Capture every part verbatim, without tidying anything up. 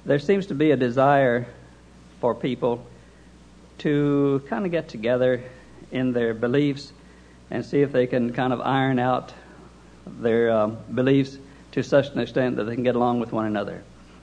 there seems to be a desire for people to kind of get together in their beliefs and see if they can kind of iron out their uh, beliefs to such an extent that they can get along with one another.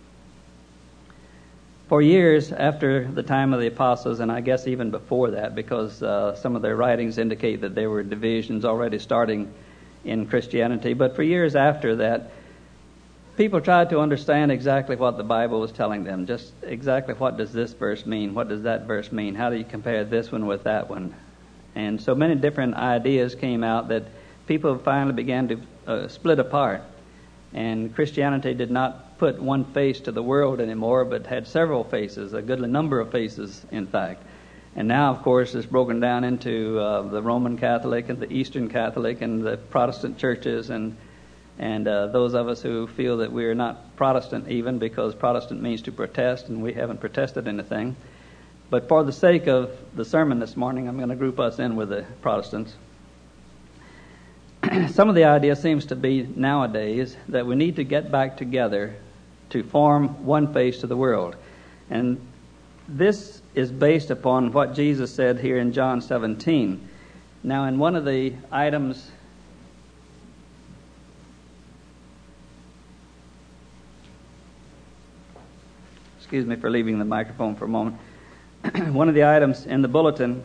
For years after the time of the apostles, and I guess even before that, because uh, some of their writings indicate that there were divisions already starting in Christianity, but for years after that, people tried to understand exactly what the Bible was telling them. Just exactly what does this verse mean? What does that verse mean? How do you compare this one with that one? And so many different ideas came out that people finally began to uh, split apart. And Christianity did not put one face to the world anymore, but had several faces, a goodly number of faces, in fact. And now, of course, it's broken down into uh, the Roman Catholic and the Eastern Catholic and the Protestant churches, and And uh, those of us who feel that we are not Protestant even, because Protestant means to protest, and we haven't protested anything. But for the sake of the sermon this morning, I'm going to group us in with the Protestants. Some of the idea seems to be nowadays that we need to get back together to form one face to the world. And this is based upon what Jesus said here in John seventeen. Now, in one of the items... Excuse me for leaving the microphone for a moment. One of the items in the bulletin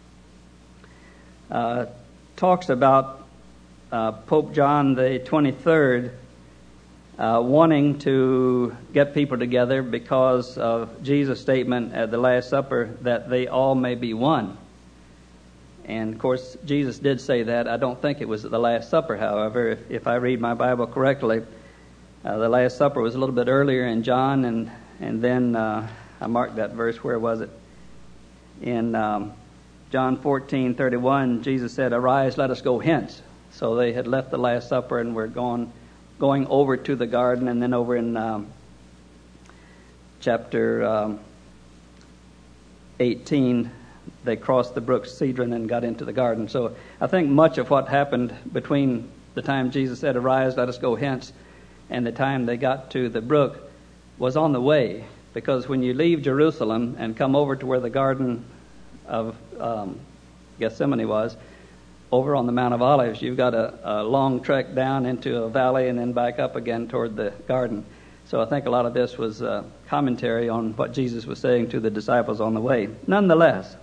uh, talks about uh, Pope John the twenty-third uh, wanting to get people together because of Jesus' statement at the Last Supper that they all may be one. And, of course, Jesus did say that. I don't think it was at the Last Supper, however. If, if I read my Bible correctly, uh, the Last Supper was a little bit earlier in John, and And then uh, I marked that verse. Where was it? In um, John fourteen thirty-one, Jesus said, "Arise, let us go hence." So they had left the Last Supper and were going, going over to the garden. And then over in um, chapter um, eighteen, they crossed the brook Cedron and got into the garden. So I think much of what happened between the time Jesus said, "Arise, let us go hence," and the time they got to the brook was on the way, because when you leave Jerusalem and come over to where the Garden of um, Gethsemane was, over on the Mount of Olives, you've got a, a long trek down into a valley and then back up again toward the garden. So I think a lot of this was uh, commentary on what Jesus was saying to the disciples on the way. Nonetheless,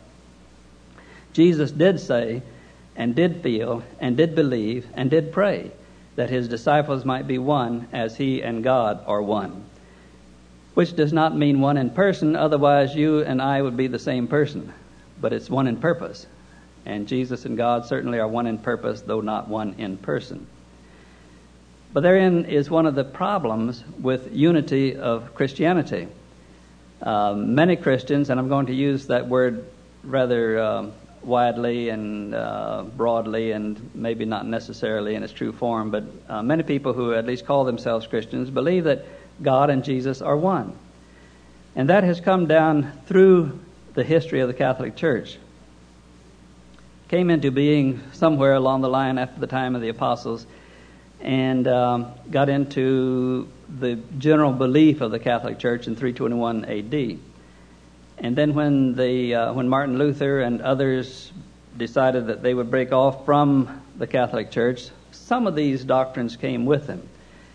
Jesus did say and did feel and did believe and did pray that his disciples might be one as he and God are one. Which does not mean one in person, otherwise you and I would be the same person. But it's one in purpose. And Jesus and God certainly are one in purpose, though not one in person. But therein is one of the problems with unity of Christianity. Uh, many Christians, and I'm going to use that word rather uh, widely and uh, broadly, and maybe not necessarily in its true form, but uh, many people who at least call themselves Christians believe that God and Jesus are one. And that has come down through the history of the Catholic Church. Came into being somewhere along the line after the time of the apostles, and um, got into the general belief of the Catholic Church in three twenty-one A D. And then when the uh, when Martin Luther and others decided that they would break off from the Catholic Church, some of these doctrines came with them.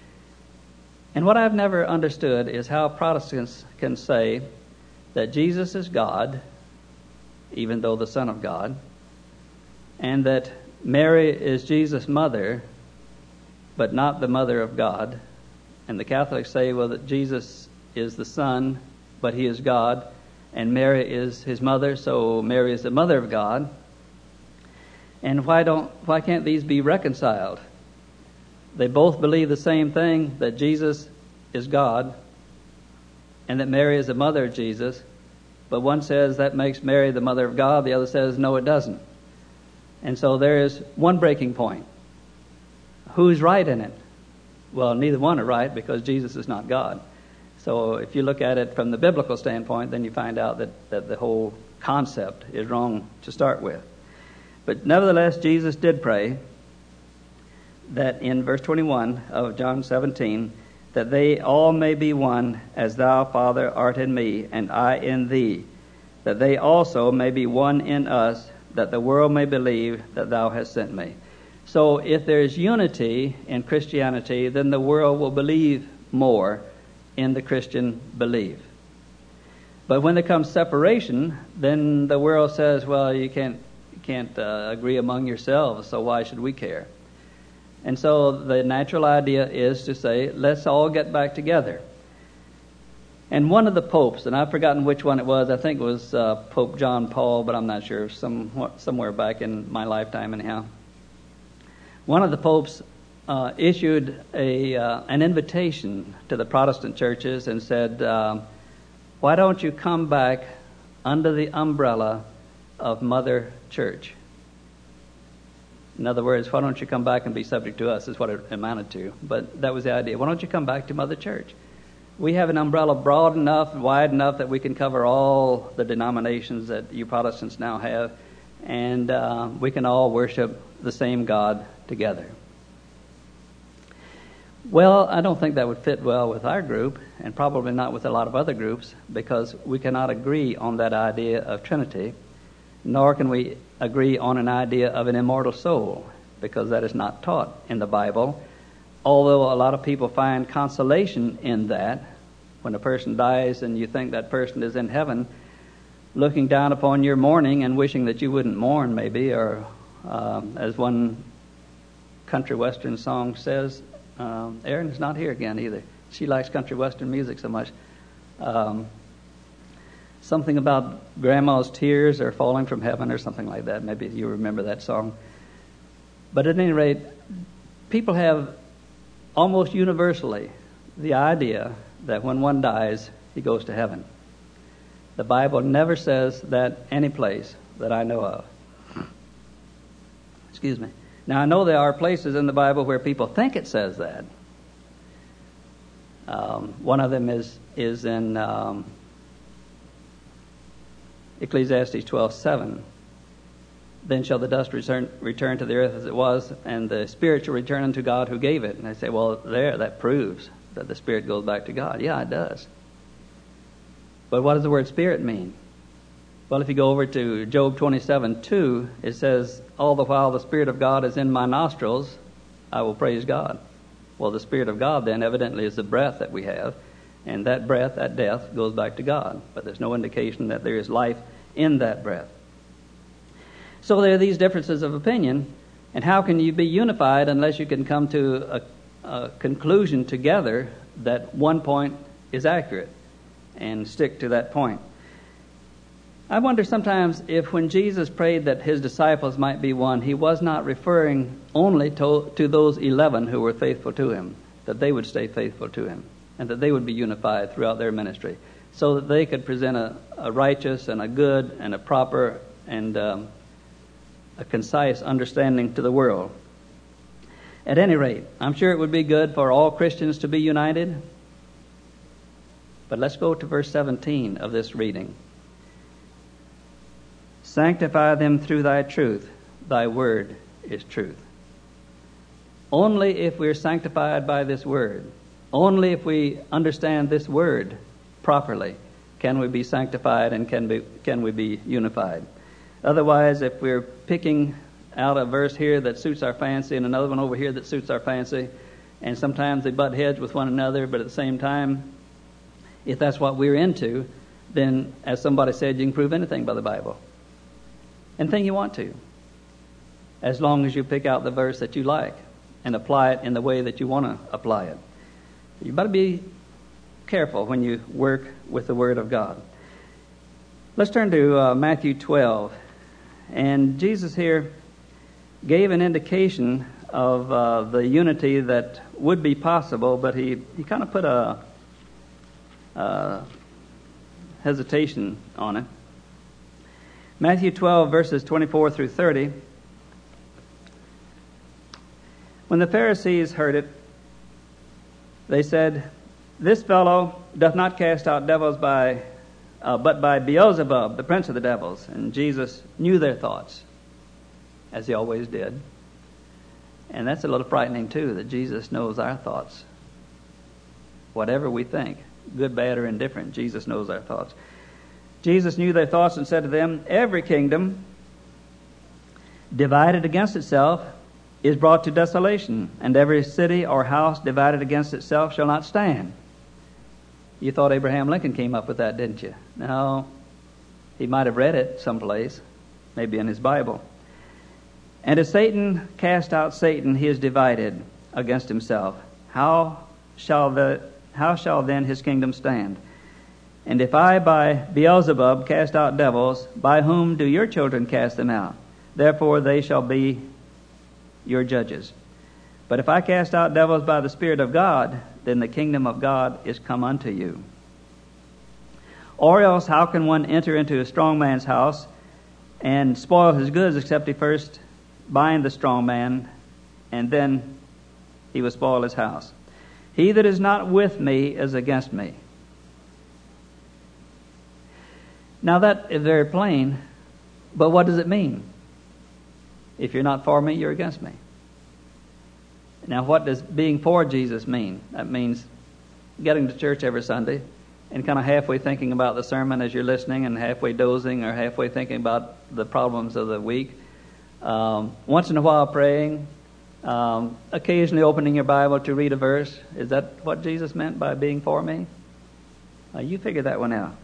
And what I've never understood is how Protestants can say that Jesus is God, even though the Son of God, and that Mary is Jesus' mother, but not the mother of God. And the Catholics say, well, that Jesus is the Son, but he is God, and Mary is his mother, so Mary is the mother of God. And why don't why can't these be reconciled? They both believe the same thing, that Jesus is God and that Mary is the mother of Jesus, but one says that makes Mary the mother of God, the other says no, it doesn't. And so there is one breaking point. Who's right in it? Well, neither one are right, because Jesus is not God. So if you look at it from the biblical standpoint, then you find out that, that the whole concept is wrong to start with. But nevertheless, Jesus did pray that in verse twenty-one of John seventeen, that they all may be one, as thou, Father, art in me, and I in thee, that they also may be one in us, that the world may believe that thou hast sent me. So if there's unity in Christianity, then the world will believe more in the Christian belief. But when there comes separation, then the world says, well, you can't, you can't uh, agree among yourselves, so why should we care? And so the natural idea is to say, let's all get back together. And one of the popes, and I've forgotten which one it was, I think it was uh, Pope John Paul, but I'm not sure, some, somewhere back in my lifetime anyhow. One of the popes uh, issued a uh, an invitation to the Protestant churches and said, uh, why don't you come back under the umbrella of Mother Church? In other words, why don't you come back and be subject to us, is what it amounted to. But that was the idea. Why don't you come back to Mother Church? We have an umbrella broad enough, wide enough that we can cover all the denominations that you Protestants now have, and uh, we can all worship the same God together. Well, I don't think that would fit well with our group, and probably not with a lot of other groups, because we cannot agree on that idea of Trinity, nor can we agree on an idea of an immortal soul, because that is not taught in the Bible. Although a lot of people find consolation in that, when a person dies and you think that person is in heaven, looking down upon your mourning and wishing that you wouldn't mourn, maybe, or um, as one country western song says, um, Erin's not here again either. She likes country western music so much. Um, something about grandma's tears are falling from heaven or something like that. Maybe you remember that song. But at any rate, people have almost universally the idea that when one dies, he goes to heaven. The Bible never says that any place that I know of. Excuse me. Now, I know there are places in the Bible where people think it says that. Um, one of them is is in um, Ecclesiastes twelve seven. Then shall the dust return, return to the earth as it was, and the spirit shall return unto God who gave it. And I say, well, there, that proves that the spirit goes back to God. Yeah, it does. But what does the word spirit mean? Well, if you go over to Job twenty-seven two, it says, all the while the Spirit of God is in my nostrils, I will praise God. Well, the Spirit of God then evidently is the breath that we have, and that breath, that death, goes back to God. But there's no indication that there is life in that breath. So there are these differences of opinion, and how can you be unified unless you can come to a, a conclusion together that one point is accurate and stick to that point? I wonder sometimes if when Jesus prayed that his disciples might be one, he was not referring only to, to those eleven who were faithful to him, that they would stay faithful to him, and that they would be unified throughout their ministry, so that they could present a, a righteous and a good and a proper and um, a concise understanding to the world. At any rate, I'm sure it would be good for all Christians to be united. But let's go to verse seventeen of this reading. Sanctify them through thy truth. Thy word is truth. Only if we're sanctified by this word, only if we understand this word properly, can we be sanctified and can be can we be unified. Otherwise, if we're picking out a verse here that suits our fancy and another one over here that suits our fancy, and sometimes they butt heads with one another, but at the same time, if that's what we're into, then, as somebody said, you can prove anything by the Bible. Anything you want to, as long as you pick out the verse that you like and apply it in the way that you want to apply it. You better be careful when you work with the Word of God. Let's turn to uh, Matthew twelve. And Jesus here gave an indication of uh, the unity that would be possible, but he, he kind of put a, a hesitation on it. Matthew twelve, verses twenty-four through thirty. When the Pharisees heard it, they said, this fellow doth not cast out devils by, uh, but by Beelzebub, the prince of the devils. And Jesus knew their thoughts, as he always did. And that's a little frightening too, that Jesus knows our thoughts. whatever we think, good, bad, or indifferent. Jesus knows our thoughts. Jesus knew their thoughts and said to them, every kingdom divided against itself is brought to desolation, and every city or house divided against itself shall not stand. You thought Abraham Lincoln came up with that, didn't you? No. He might have read it someplace, maybe in his Bible. And as Satan cast out Satan, he is divided against himself. How shall the how shall then his kingdom stand? And if I by Beelzebub cast out devils, by whom do your children cast them out? Therefore they shall be your judges. But if I cast out devils by the Spirit of God, then the kingdom of God is come unto you. Or else how can one enter into a strong man's house and spoil his goods, except he first bind the strong man, and then he will spoil his house? He that is not with me is against me. Now that is very plain, but what does it mean? If you're not for me, you're against me. Now what does being for Jesus mean? That means getting to church every Sunday and kind of halfway thinking about the sermon as you're listening, and halfway dozing, or halfway thinking about the problems of the week. Um, once in a while praying, um, occasionally opening your Bible to read a verse. Is that what Jesus meant by being for me? Uh, you figure that one out.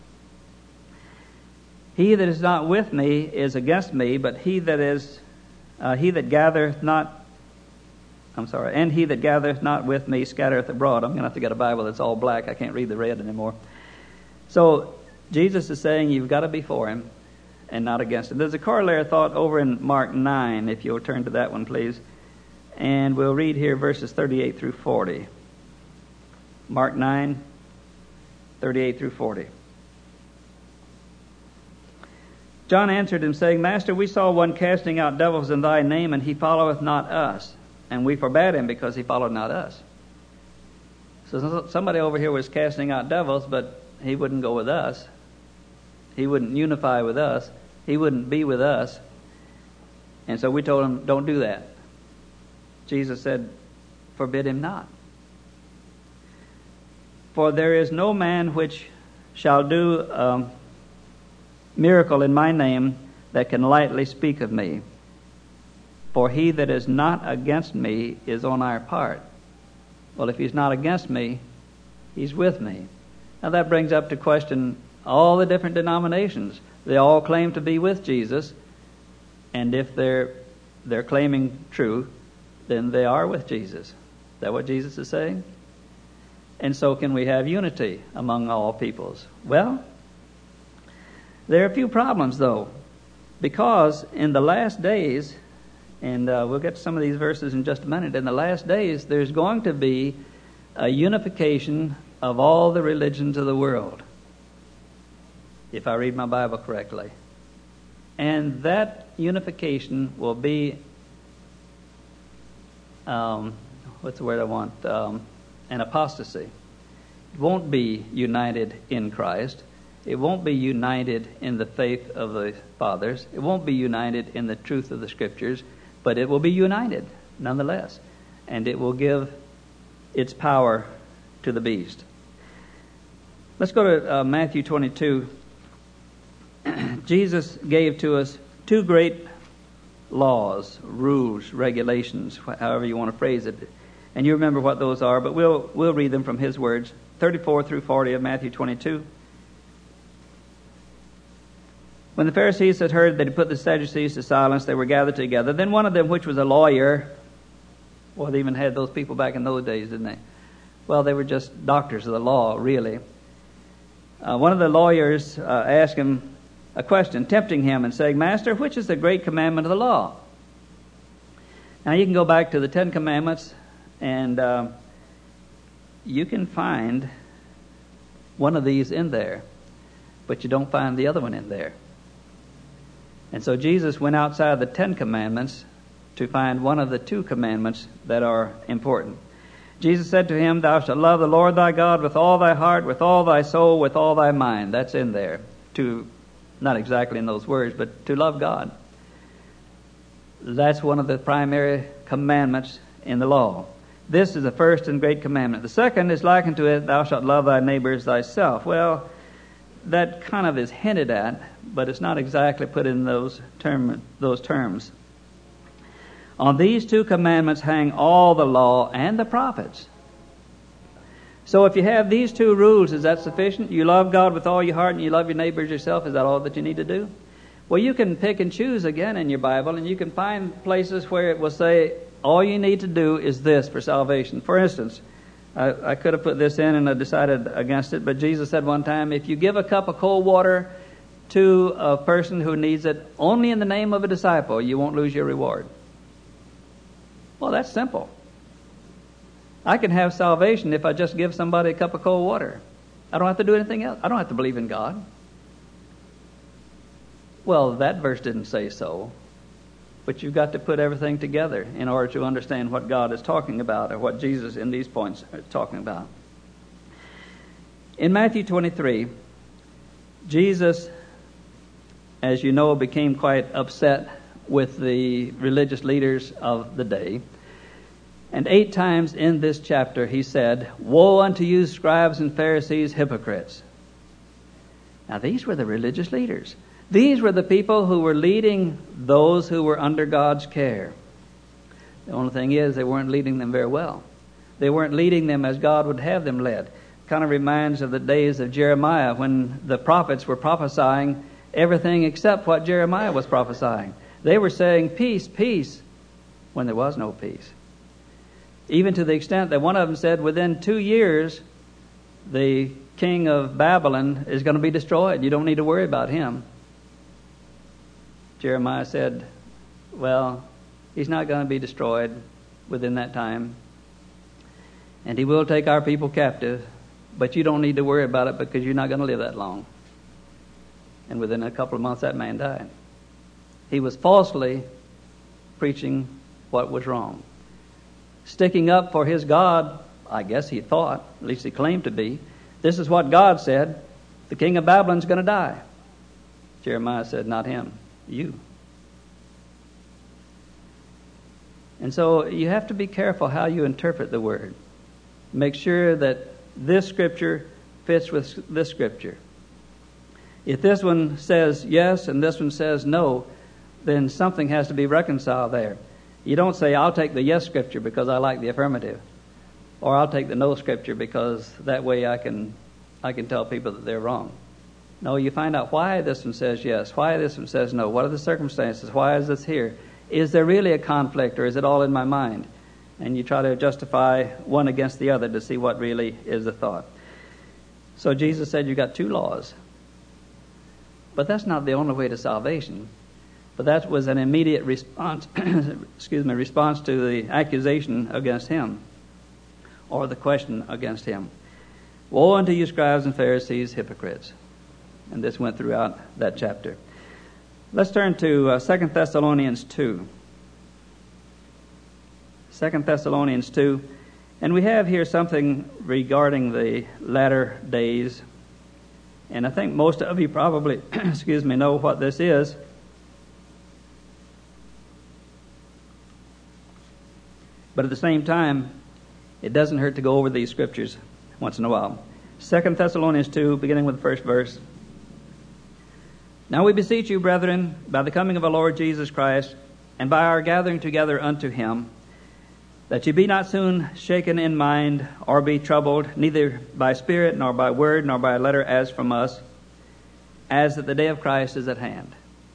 He that is not with me is against me, but he that is, uh, he that gathereth not, I'm sorry, and he that gathereth not with me scattereth abroad. I'm going to have to get a Bible that's all black. I can't read the red anymore. So Jesus is saying you've got to be for him and not against him. There's a corollary thought over in Mark nine, if you'll turn to that one, please. And we'll read here verses thirty-eight through forty. Mark nine, thirty-eight through forty. John answered him, saying, Master, we saw one casting out devils in thy name, and he followeth not us. And we forbade him because he followed not us. So somebody over here was casting out devils, but he wouldn't go with us. He wouldn't unify with us. He wouldn't be with us. And so we told him, don't do that. Jesus said, forbid him not. For there is no man which shall do a miracle in my name that can lightly speak of me. For he that is not against me is on our part. Well, if he's not against me, he's with me. Now that brings up to question all the different denominations. They all claim to be with Jesus, and if they're they're claiming truth, then they are with Jesus. Is that what Jesus is saying? And so can we have unity among all peoples? Well, there are a few problems, though, because in the last days, and uh, we'll get to some of these verses in just a minute, in the last days there's going to be a unification of all the religions of the world, if I read my Bible correctly. And that unification will be, um, what's the word I want, um, an apostasy. It won't be united in Christ. It won't be united in the faith of the fathers. It won't be united in the truth of the Scriptures, but it will be united nonetheless. And it will give its power to the beast. Let's go to uh, Matthew twenty-two. Jesus gave to us two great laws, rules, regulations, however you want to phrase it. And you remember what those are, but we'll we'll read them from his words. thirty-four through forty of Matthew twenty-two. When the Pharisees had heard that he put the Sadducees to silence, they were gathered together. Then one of them, which was a lawyer, well, they even had those people back in those days, didn't they? Well, they were just doctors of the law, really. Uh, one of the lawyers uh, asked him a question, tempting him and saying, Master, which is the great commandment of the law? Now, you can go back to the Ten Commandments, and uh, you can find one of these in there, but you don't find the other one in there. And so Jesus went outside the Ten Commandments to find one of the two commandments that are important. Jesus said to him, Thou shalt love the Lord thy God with all thy heart, with all thy soul, with all thy mind. That's in there. To, not exactly in those words, but to love God. That's one of the primary commandments in the law. This is the first and great commandment. The second is likened to it, thou shalt love thy neighbor as thyself. Well, that kind of is hinted at, but it's not exactly put in those term, those terms. On these two commandments hang all the law and the prophets. So if you have these two rules, is that sufficient? You love God with all your heart and you love your neighbor as yourself. Is that all that you need to do? Well, you can pick and choose again in your Bible, and you can find places where it will say, all you need to do is this for salvation. For instance, I, I could have put this in and I decided against it, but Jesus said one time, if you give a cup of cold water to a person who needs it only in the name of a disciple, you won't lose your reward. Well, that's simple. I can have salvation if I just give somebody a cup of cold water. I don't have to do anything else. I don't have to believe in God. Well, that verse didn't say so. But you've got to put everything together in order to understand what God is talking about, or what Jesus in these points is talking about. In Matthew twenty-three, Jesus, as you know, became quite upset with the religious leaders of the day. And eight times in this chapter he said, woe unto you, scribes and Pharisees, hypocrites. Now these were the religious leaders. These were the people who were leading those who were under God's care. The only thing is, they weren't leading them very well. They weren't leading them as God would have them led. Kind of reminds of the days of Jeremiah when the prophets were prophesying everything except what Jeremiah was prophesying. They were saying peace, peace, when there was no peace. Even to the extent that one of them said within two years, the king of Babylon is going to be destroyed. You don't need to worry about him. Jeremiah said, well, he's not going to be destroyed within that time. And he will take our people captive, but you don't need to worry about it because you're not going to live that long. And within a couple of months, that man died. He was falsely preaching what was wrong. Sticking up for his God, I guess he thought, at least he claimed to be. This is what God said, the king of Babylon's going to die. Jeremiah said, not him. You. And so you have to be careful how you interpret the word. Make sure that this scripture fits with this scripture. If this one says yes and this one says no, then something has to be reconciled there. You don't say, I'll take the yes scripture because I like the affirmative. Or I'll take the no scripture because that way I can I can tell people that they're wrong. No, you find out why this one says yes, why this one says no, what are the circumstances, why is this here? Is there really a conflict or is it all in my mind? And you try to justify one against the other to see what really is the thought. So Jesus said you got two laws. But that's not the only way to salvation. But that was an immediate response, excuse me, response to the accusation against him, or the question against him. Woe unto you, scribes and Pharisees, hypocrites. And this went throughout that chapter. Let's turn to uh, Second Thessalonians two. Second Thessalonians two. And we have here something regarding the latter days. And I think most of you probably, excuse me, know what this is. But at the same time, it doesn't hurt to go over these scriptures once in a while. Second Thessalonians two, beginning with the first verse. Now we beseech you, brethren, by the coming of our Lord Jesus Christ, and by our gathering together unto him, that ye be not soon shaken in mind, or be troubled, neither by spirit, nor by word, nor by letter as from us, as that the day of Christ is at hand.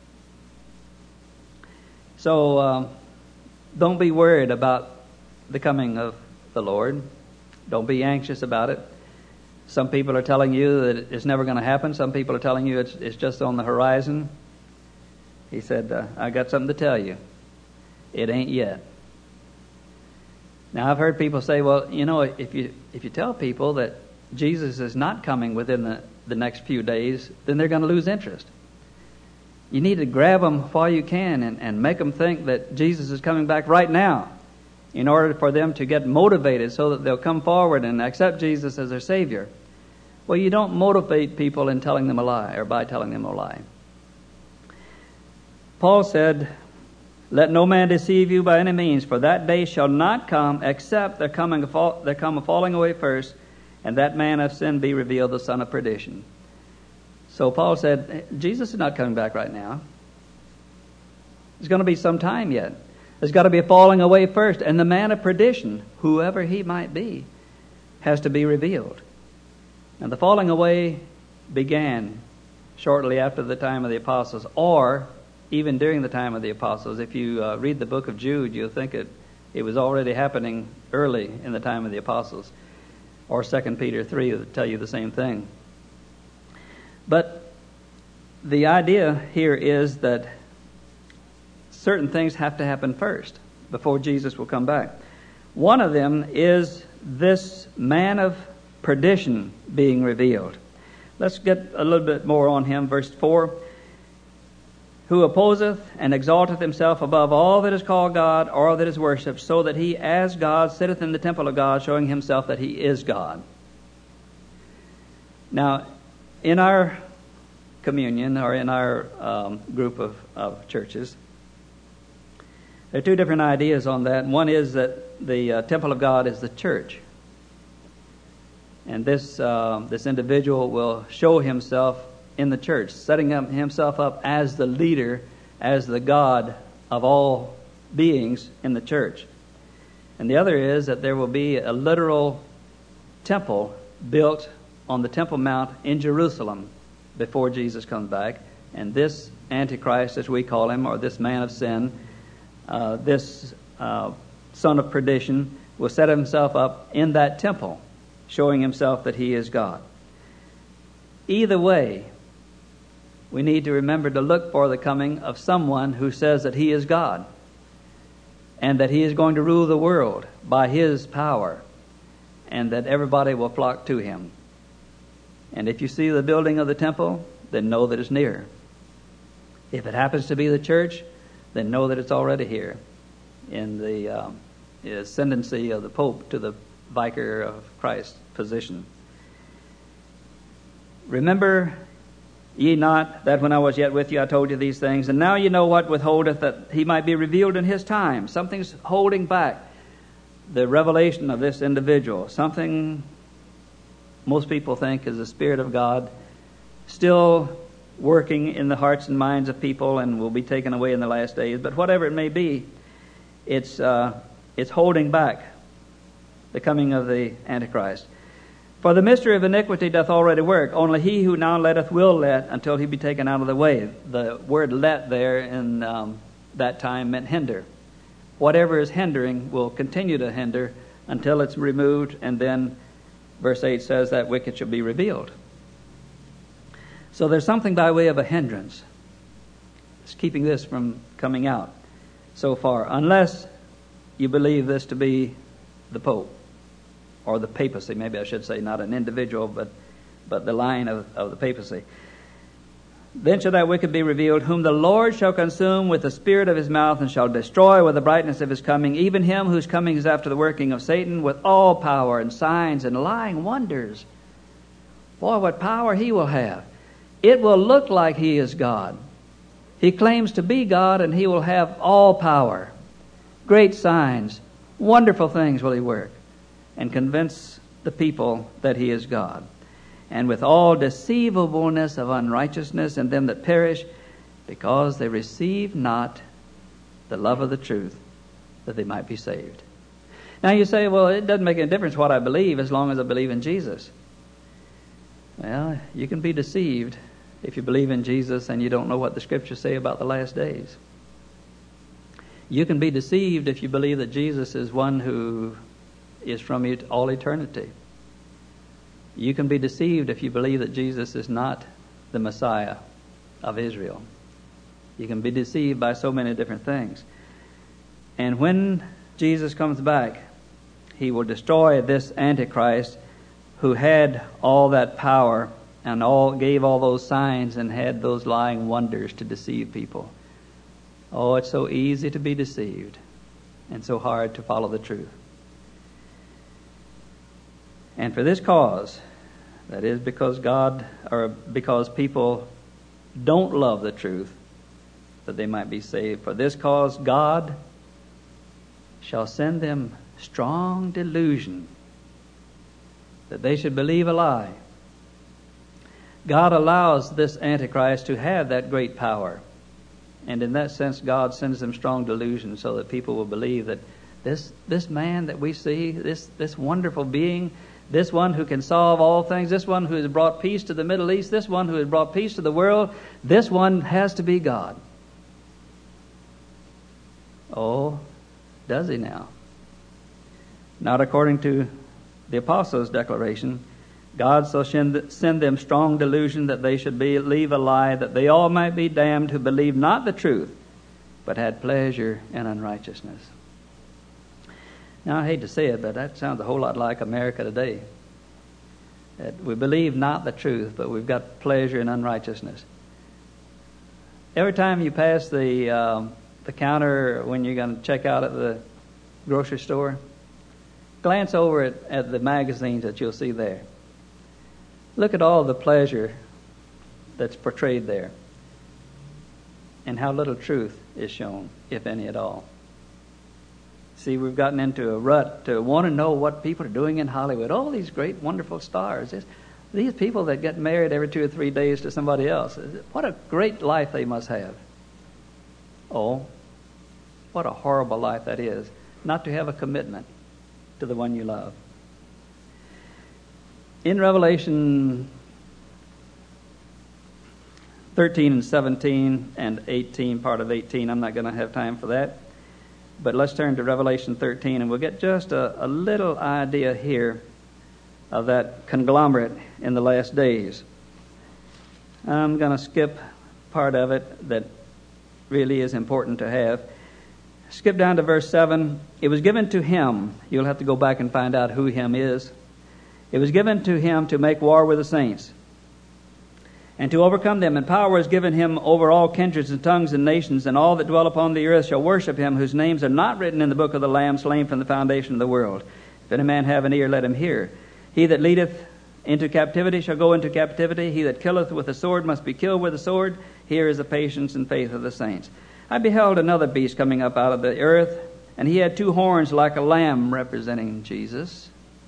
So, uh, don't be worried about the coming of the Lord. Don't be anxious about it. Some people are telling you that it's never going to happen. Some people are telling you it's, it's just on the horizon. He said, uh, I got something to tell you. It ain't yet. Now, I've heard people say, well, you know, if you if you tell people that Jesus is not coming within the, the next few days, then they're going to lose interest. You need to grab them while you can and, and make them think that Jesus is coming back right now in order for them to get motivated so that they'll come forward and accept Jesus as their Savior. Well, you don't motivate people in telling them a lie or by telling them a lie. Paul said, Let no man deceive you by any means, for that day shall not come except there come a, fall, there come a falling away first, and that man of sin be revealed, the son of perdition. So Paul said, Jesus is not coming back right now. There's going to be some time yet. There's got to be a falling away first, and the man of perdition, whoever he might be, has to be revealed. And the falling away began shortly after the time of the apostles, or even during the time of the apostles. If you uh, read the book of Jude, you'll think it, it was already happening early in the time of the apostles. Or Second Peter three will tell you the same thing. But the idea here is that certain things have to happen first before Jesus will come back. One of them is this man of perdition being revealed. Let's get a little bit more on him. Verse four. Who opposeth and exalteth himself above all that is called God or that is worshipped, so that he as God sitteth in the temple of God, showing himself that he is God. Now, in our communion, or in our um, group of, of churches, there are two different ideas on that. One is that the uh, temple of God is the church. And this uh, this individual will show himself in the church, setting up himself up as the leader, as the God of all beings in the church. And the other is that there will be a literal temple built on the Temple Mount in Jerusalem before Jesus comes back. And this Antichrist, as we call him, or this man of sin, uh, this uh, son of perdition, will set himself up in that temple, showing himself that he is God. Either way, we need to remember to look for the coming of someone who says that he is God and that he is going to rule the world by his power, and that everybody will flock to him. And if you see the building of the temple, then know that it's near. If it happens to be the church, then know that it's already here in the um, ascendancy of the Pope to the Vicar of Christ position. Remember ye not that when I was yet with you I told you these things, and now you know what withholdeth that he might be revealed in his time. Something's holding back the revelation of this individual. Something most people think is the Spirit of God still working in the hearts and minds of people and will be taken away in the last days. But whatever it may be, it's uh, it's holding back the coming of the Antichrist. For the mystery of iniquity doth already work. Only he who now letteth will let until he be taken out of the way. The word let there in um, that time meant hinder. Whatever is hindering will continue to hinder until it's removed, and then verse eight says that wicked shall be revealed. So there's something by way of a hindrance. It's keeping this from coming out so far, unless you believe this to be the Pope. Or the papacy, maybe I should say, not an individual, but but the line of, of the papacy. Then shall that wicked be revealed, whom the Lord shall consume with the spirit of his mouth, and shall destroy with the brightness of his coming, even him whose coming is after the working of Satan, with all power and signs and lying wonders. Boy, what power he will have. It will look like he is God. He claims to be God, and he will have all power. Great signs, wonderful things will he work, and convince the people that he is God. And with all deceivableness of unrighteousness in them that perish, because they receive not the love of the truth, that they might be saved. Now you say, well, it doesn't make any difference what I believe as long as I believe in Jesus. Well, you can be deceived if you believe in Jesus and you don't know what the Scriptures say about the last days. You can be deceived if you believe that Jesus is one who is from all eternity. You can be deceived if you believe that Jesus is not the Messiah of Israel. You can be deceived by so many different things. And when Jesus comes back, he will destroy this Antichrist who had all that power and all gave all those signs and had those lying wonders to deceive people. Oh, it's so easy to be deceived and so hard to follow the truth. And for this cause, that is because God, or because people don't love the truth, that they might be saved. For this cause God shall send them strong delusion, that they should believe a lie. God allows this Antichrist to have that great power. And in that sense, God sends them strong delusion so that people will believe that this this man that we see, this, this wonderful being, this one who can solve all things, this one who has brought peace to the Middle East, this one who has brought peace to the world, this one has to be God. Oh, does he now? Not according to the apostles' declaration. God shall send them strong delusion that they should believe a lie, that they all might be damned who believed not the truth, but had pleasure in unrighteousness. Now, I hate to say it, but that sounds a whole lot like America today. That we believe not the truth, but we've got pleasure in unrighteousness. Every time you pass the um, the counter when you're going to check out at the grocery store, glance over at, at the magazines that you'll see there. Look at all the pleasure that's portrayed there, and how little truth is shown, if any at all. See, we've gotten into a rut to want to know what people are doing in Hollywood. All these great, wonderful stars. It's these people that get married every two or three days to somebody else. What a great life they must have. Oh, what a horrible life that is, not to have a commitment to the one you love. In Revelation thirteen and seventeen and eighteen, part of eighteen, I'm not going to have time for that. But let's turn to Revelation thirteen, and we'll get just a, a little idea here of that conglomerate in the last days. I'm going to skip part of it that really is important to have. Skip down to verse seven. It was given to him. You'll have to go back and find out who him is. It was given to him to make war with the saints and to overcome them. And power was given him over all kindreds and tongues and nations, and all that dwell upon the earth shall worship him, whose names are not written in the book of the Lamb slain from the foundation of the world. If any man have an ear, let him hear. He that leadeth into captivity shall go into captivity. He that killeth with the sword must be killed with the sword. Here is the patience and faith of the saints. I beheld another beast coming up out of the earth, and he had two horns like a lamb, representing Jesus.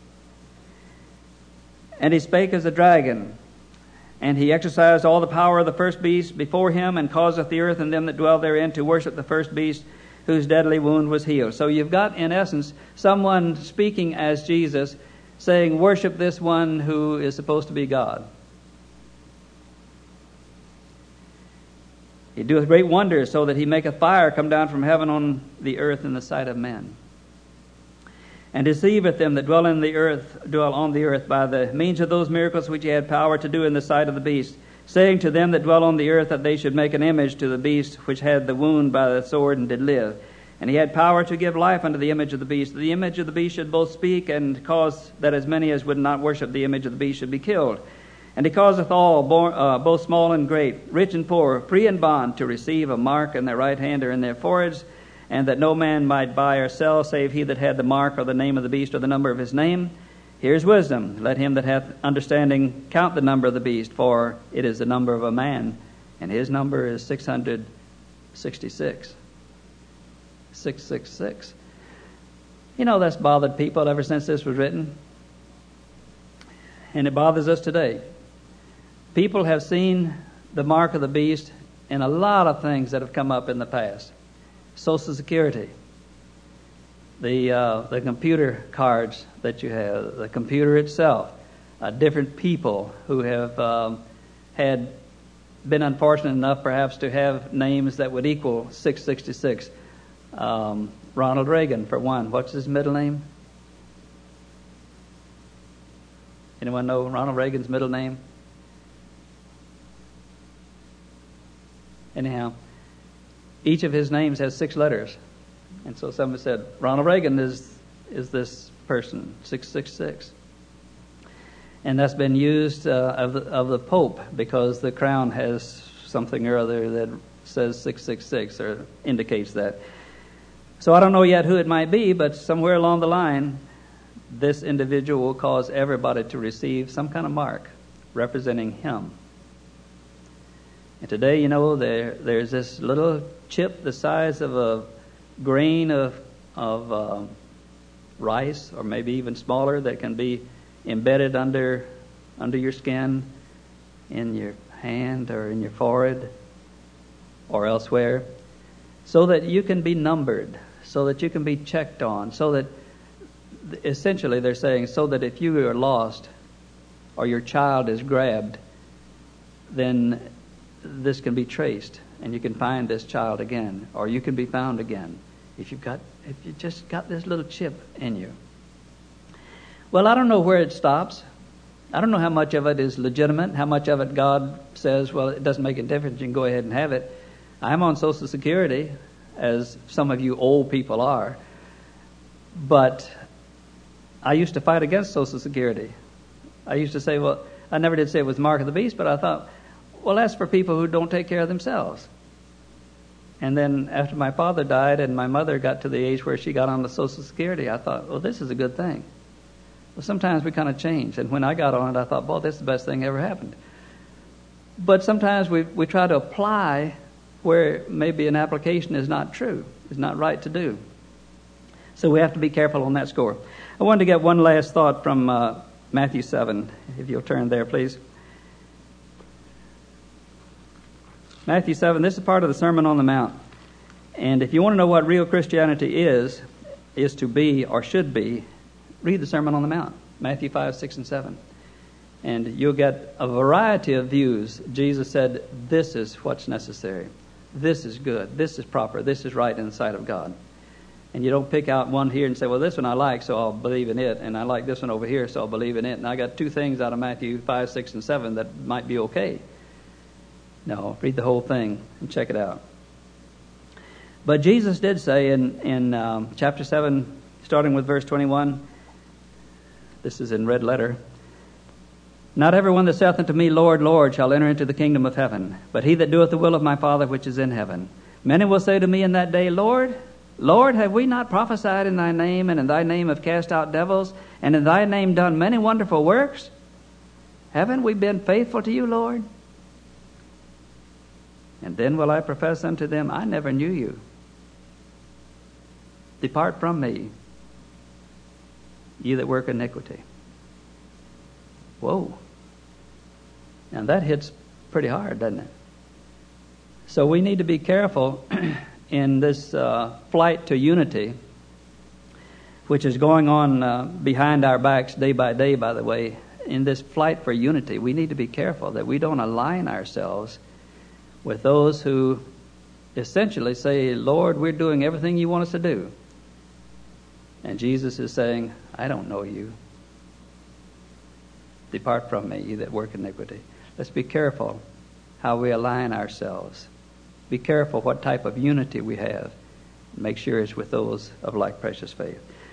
And he spake as a dragon, and he exercised all the power of the first beast before him, and causeth the earth and them that dwell therein to worship the first beast, whose deadly wound was healed. So you've got, in essence, someone speaking as Jesus, saying, worship this one who is supposed to be God. He doeth great wonders, so that he maketh fire come down from heaven on the earth in the sight of men, and deceiveth them that dwell in the earth, dwell on the earth by the means of those miracles which he had power to do in the sight of the beast, saying to them that dwell on the earth that they should make an image to the beast which had the wound by the sword and did live. And he had power to give life unto the image of the beast. The image of the beast should both speak, and cause that as many as would not worship the image of the beast should be killed. And he causeth all, born, uh, both small and great, rich and poor, free and bond, to receive a mark in their right hand or in their foreheads, and that no man might buy or sell, save he that had the mark or the name of the beast or the number of his name. Here's wisdom. Let him that hath understanding count the number of the beast, for it is the number of a man, and his number is six hundred sixty-six. six six six. You know, that's bothered people ever since this was written. And it bothers us today. People have seen the mark of the beast in a lot of things that have come up in the past. Social Security, the uh, the computer cards that you have, the computer itself, uh, different people who have um, had been unfortunate enough perhaps to have names that would equal six sixty-six. Um, Ronald Reagan, for one. What's his middle name? Anyone know Ronald Reagan's middle name? Anyhow, each of his names has six letters. And so someone said, Ronald Reagan is is this person, six six six. And that's been used uh, of, the, of the Pope, because the crown has something or other that says six six six, or indicates that. So I don't know yet who it might be, but somewhere along the line, this individual will cause everybody to receive some kind of mark representing him. And today, you know, there there's this little chip the size of a grain of of uh, rice, or maybe even smaller, that can be embedded under under your skin, in your hand or in your forehead or elsewhere, so that you can be numbered, so that you can be checked on, so that essentially they're saying so that if you are lost or your child is grabbed, then this can be traced and you can find this child again, or you can be found again if you've got if you just got this little chip in you. Well, I don't know where it stops. I don't know how much of it is legitimate, how much of it God says, well, it doesn't make a difference, you can go ahead and have it. I'm on Social Security, as some of you old people are, but I used to fight against Social Security. I used to say, well, I never did say it was mark of the beast, but I thought, well, that's for people who don't take care of themselves. And then after my father died and my mother got to the age where she got on the Social Security, I thought, well, this is a good thing. Well, sometimes we kind of change. And when I got on it, I thought, well, this is the best thing ever happened. But sometimes we we try to apply where maybe an application is not true, is not right to do. So we have to be careful on that score. I wanted to get one last thought from uh, Matthew seven, if you'll turn there, please. Matthew seven, this is part of the Sermon on the Mount. And if you want to know what real Christianity is, is to be or should be, read the Sermon on the Mount, Matthew five, six, and seven. And you'll get a variety of views. Jesus said, this is what's necessary. This is good. This is proper. This is right in the sight of God. And you don't pick out one here and say, well, this one I like, so I'll believe in it. And I like this one over here, so I'll believe in it. And I got two things out of Matthew five, six, and seven that might be okay. No, read the whole thing and check it out. But Jesus did say in, in um, chapter seven, starting with verse twenty-one, this is in red letter, not everyone that saith unto me, Lord, Lord, shall enter into the kingdom of heaven, but he that doeth the will of my Father which is in heaven. Many will say to me in that day, Lord, Lord, have we not prophesied in thy name, and in thy name have cast out devils, and in thy name done many wonderful works? Haven't we been faithful to you, Lord? And then will I profess unto them, I never knew you. Depart from me, ye that work iniquity. Whoa. Now that hits pretty hard, doesn't it? So we need to be careful in this uh, flight to unity, which is going on uh, behind our backs day by day, by the way. In this flight for unity, we need to be careful that we don't align ourselves with those who essentially say, Lord, we're doing everything you want us to do. And Jesus is saying, I don't know you. Depart from me, ye that work iniquity. Let's be careful how we align ourselves. Be careful what type of unity we have. Make sure it's with those of like precious faith.